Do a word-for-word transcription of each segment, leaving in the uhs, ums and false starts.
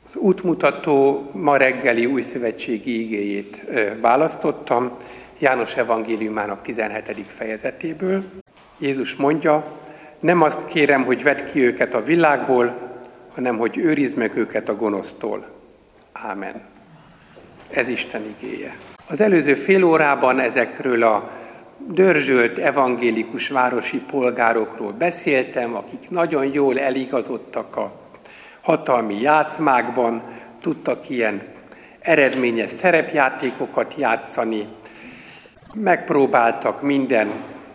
Az útmutató ma reggeli újszövetségi igéjét választottam, János evangéliumának tizenhetedik fejezetéből. Jézus mondja, nem azt kérem, hogy vedd ki őket a világból, hanem hogy őrizd meg őket a gonosztól. Ámen. Ez Isten igéje. Az előző fél órában ezekről a dörzsölt evangélikus városi polgárokról beszéltem, akik nagyon jól eligazodtak a hatalmi játszmákban, tudtak ilyen eredményes szerepjátékokat játszani, megpróbáltak minden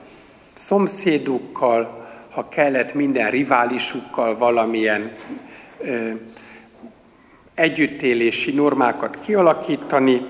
szomszédukkal, ha kellett minden riválisukkal valamilyen ö, együttélési normákat kialakítani,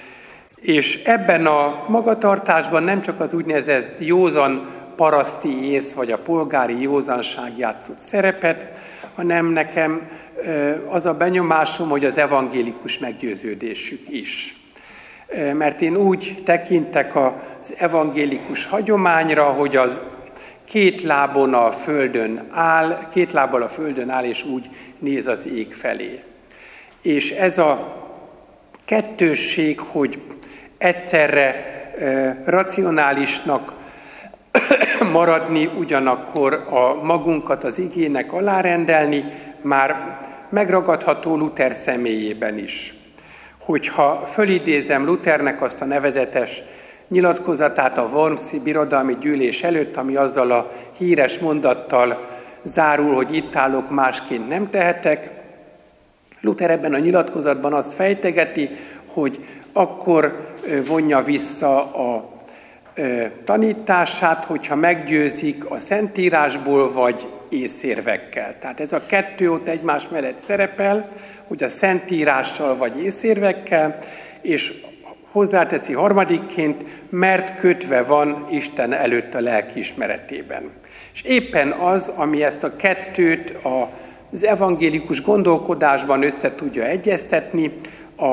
és ebben a magatartásban nem csak az úgynevezett józan paraszti ész vagy a polgári józanság játszott szerepet, hanem nekem az a benyomásom, hogy az evangélikus meggyőződésük is. Mert én úgy tekintek az evangélikus hagyományra, hogy az két lábon a földön áll, két lábbal a földön áll, és úgy néz az ég felé. És ez a kettősség, hogy egyszerre e, racionálisnak maradni, ugyanakkor a magunkat az igének alárendelni, már megragadható Luther személyében is. Hogyha fölidézem Luthernek azt a nevezetes nyilatkozatát a Wormsi Birodalmi Gyűlés előtt, ami azzal a híres mondattal zárul, hogy itt állok, másként nem tehetek, Luther ebben a nyilatkozatban azt fejtegeti, hogy akkor vonja vissza a tanítását, hogyha meggyőzik a Szentírásból vagy észérvekkel. Tehát ez a kettő ott egymás mellett szerepel, hogy a Szentírással vagy észérvekkel, és hozzáteszi harmadikként, mert kötve van Isten előtt a lelkiismeretében. És éppen az, ami ezt a kettőt az evangélikus gondolkodásban össze tudja egyeztetni, a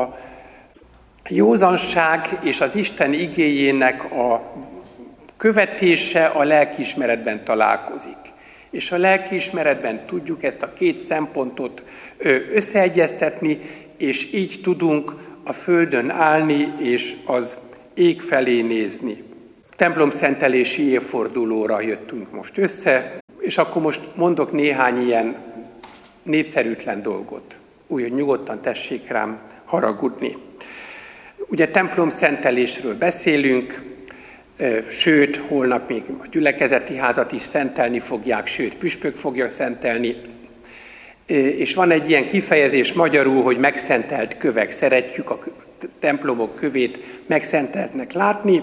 józanság és az Isten igéjének a követése a lelkiismeretben találkozik. És a lelkiismeretben tudjuk ezt a két szempontot összeegyeztetni, és így tudunk a földön állni, és az ég felé nézni. Templomszentelési évfordulóra jöttünk most össze, és akkor most mondok néhány ilyen népszerűtlen dolgot. Úgyhogy nyugodtan tessék rám haragudni. Ugye templomszentelésről beszélünk, sőt, holnap még a gyülekezeti házat is szentelni fogják, sőt, püspök fogja szentelni. És van egy ilyen kifejezés magyarul, hogy megszentelt kövek. Szeretjük a templomok kövét megszenteltnek látni.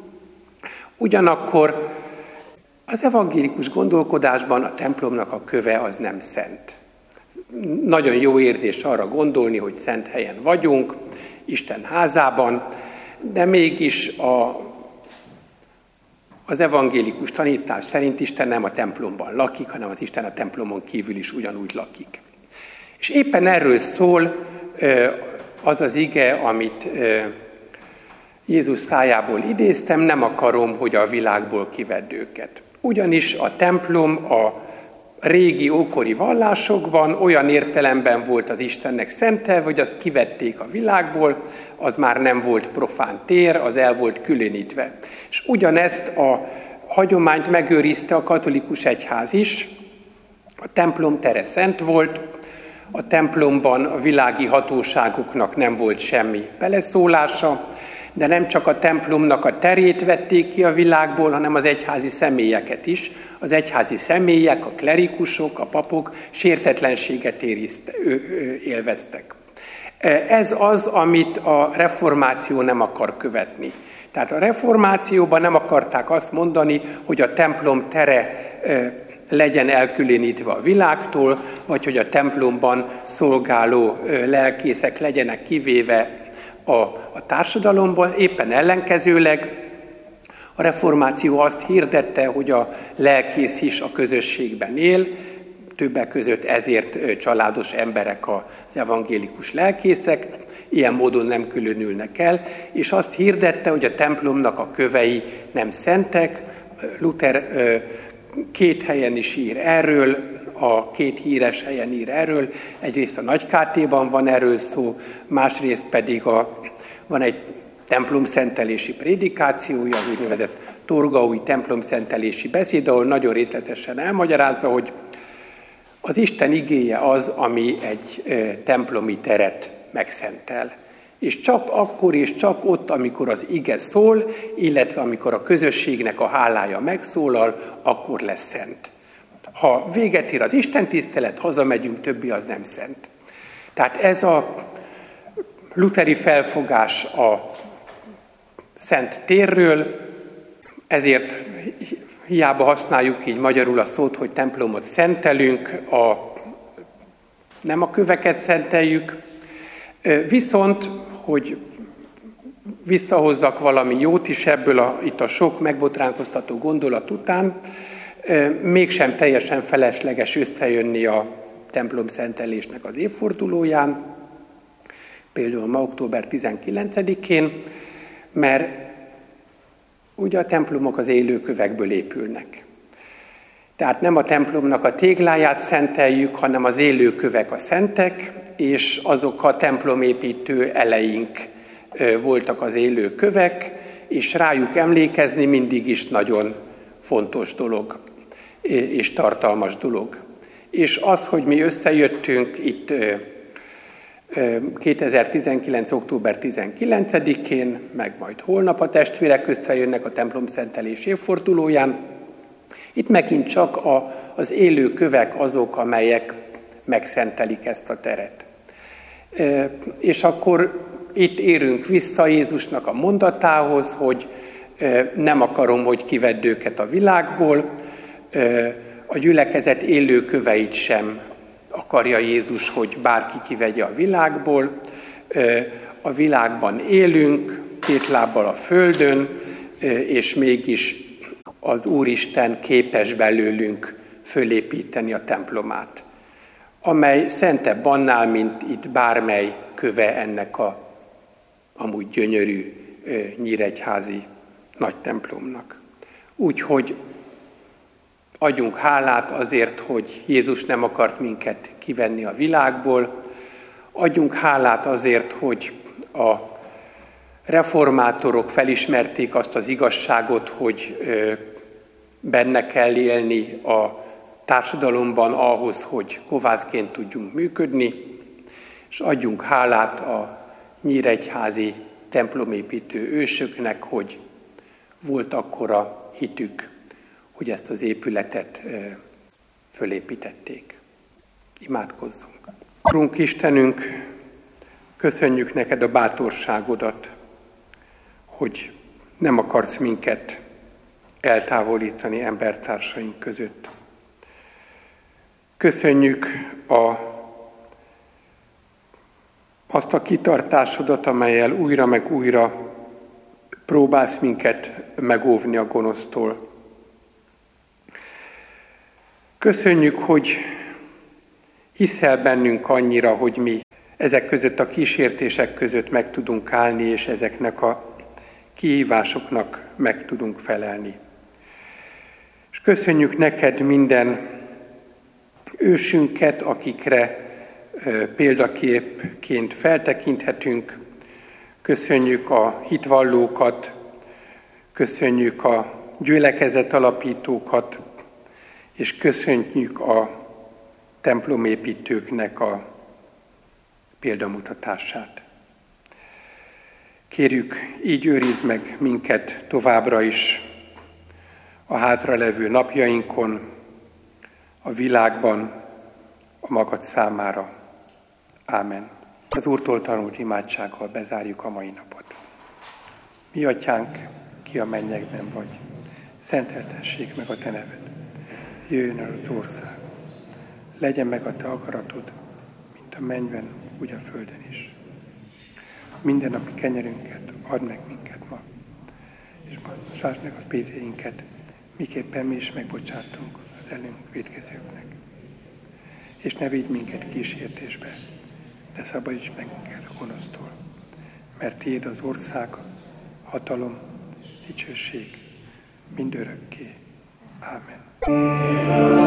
Ugyanakkor az evangélikus gondolkodásban a templomnak a köve az nem szent. Nagyon jó érzés arra gondolni, hogy szent helyen vagyunk, Isten házában, de mégis a, az evangélikus tanítás szerint Isten nem a templomban lakik, hanem az Isten a templomon kívül is ugyanúgy lakik. És éppen erről szól az az ige, amit Jézus szájából idéztem, nem akarom, hogy a világból kivedd őket. Ugyanis a templom a régi ókori vallásokban olyan értelemben volt az Istennek szentelve, hogy azt kivették a világból, az már nem volt profán tér, az el volt különítve. És ugyanezt a hagyományt megőrizte a katolikus egyház is. A templom tere szent volt, a templomban a világi hatóságoknak nem volt semmi beleszólása, de nem csak a templomnak a terét vették ki a világból, hanem az egyházi személyeket is. Az egyházi személyek, a klerikusok, a papok sértetlenséget ériszt, ö, ö, élveztek. Ez az, amit a reformáció nem akar követni. Tehát a reformációban nem akarták azt mondani, hogy a templom tere ö, legyen elkülönítve a világtól, vagy hogy a templomban szolgáló ö, lelkészek legyenek kivéve a, a társadalomból, éppen ellenkezőleg a reformáció azt hirdette, hogy a lelkész is a közösségben él, többek között ezért családos emberek az evangélikus lelkészek, ilyen módon nem különülnek el, és azt hirdette, hogy a templomnak a kövei nem szentek. Luther két helyen is ír erről, a két híres helyen ír erről. Egyrészt a Nagy Kátéban van erről szó, másrészt pedig a, van egy templomszentelési prédikációja, az úgynevezett torgaui templomszentelési beszéd, ahol nagyon részletesen elmagyarázza, hogy az Isten igéje az, ami egy e, templomi teret megszentel. És csak akkor és csak ott, amikor az ige szól, illetve amikor a közösségnek a hálája megszólal, akkor lesz szent. Ha véget ér az Isten tisztelet, hazamegyünk, többi az nem szent. Tehát ez a lutheri felfogás a szent térről, ezért hiába használjuk így magyarul a szót, hogy templomot szentelünk, a, nem a köveket szenteljük, viszont, hogy visszahozzak valami jót is ebből a, itt a sok megbotránkoztató gondolat után, mégsem teljesen felesleges összejönni a templom szentelésnek az évfordulóján, például ma október tizenkilencedikén, mert ugye a templomok az élőkövekből épülnek. Tehát nem a templomnak a tégláját szenteljük, hanem az élőkövek a szentek, és azok a templomépítő eleink voltak az élőkövek, és rájuk emlékezni mindig is nagyon fontos dolog, és tartalmas dolog. És az, hogy mi összejöttünk itt kétezer-tizenkilenc. október tizenkilencedikén, meg majd holnap a testvérek összejönnek a templomszentelés évfordulóján, itt megint csak a, az élő kövek azok, amelyek megszentelik ezt a teret. E, és akkor itt érünk vissza Jézusnak a mondatához, hogy e, nem akarom, hogy kivedd őket a világból, e, a gyülekezet élő köveit sem akarja Jézus, hogy bárki kivegye a világból. E, a világban élünk, két lábbal a földön, e, és mégis az Úristen képes belőlünk fölépíteni a templomát, amely szentebb annál, mint itt bármely köve ennek a amúgy gyönyörű nyíregyházi nagy templomnak. Úgyhogy adjunk hálát azért, hogy Jézus nem akart minket kivenni a világból, adjunk hálát azért, hogy a reformátorok felismerték azt az igazságot, hogy benne kell élni a társadalomban ahhoz, hogy kovászként tudjunk működni, és adjunk hálát a nyíregyházi templomépítő ősöknek, hogy volt akkora hitük, hogy ezt az épületet fölépítették. Imádkozzunk. Urunk Istenünk, köszönjük neked a bátorságodat, hogy nem akarsz minket eltávolítani embertársaink között. Köszönjük a, azt a kitartásodat, amellyel újra meg újra próbálsz minket megóvni a gonosztól. Köszönjük, hogy hiszel bennünk annyira, hogy mi ezek között a kísértések között meg tudunk állni, és ezeknek a kihívásoknak meg tudunk felelni. És köszönjük neked minden ősünket, akikre példaképként feltekinthetünk. Köszönjük a hitvallókat, köszönjük a gyülekezet alapítókat, és köszönjük a templomépítőknek a példamutatását. Kérjük, így őrizd meg minket továbbra is a hátralevő napjainkon, a világban, a magad számára. Ámen. Az Úrtól tanult imádsággal bezárjuk a mai napot. Mi atyánk, ki a mennyekben vagy, szenteltessék meg a te neved. Jöjjön el az ország. Legyen meg a te akaratod, mint a mennyben, úgy a földön is. Minden napi kenyerünket add meg minket ma, és bocsáss meg a vétkeinket, miképpen mi is megbocsátunk az ellenünk vétkezőknek. És ne vigy minket kísértésbe, de szabadíts meg minket a gonosztól, mert tiéd az ország, hatalom, dicsőség, mindörökké. Ámen.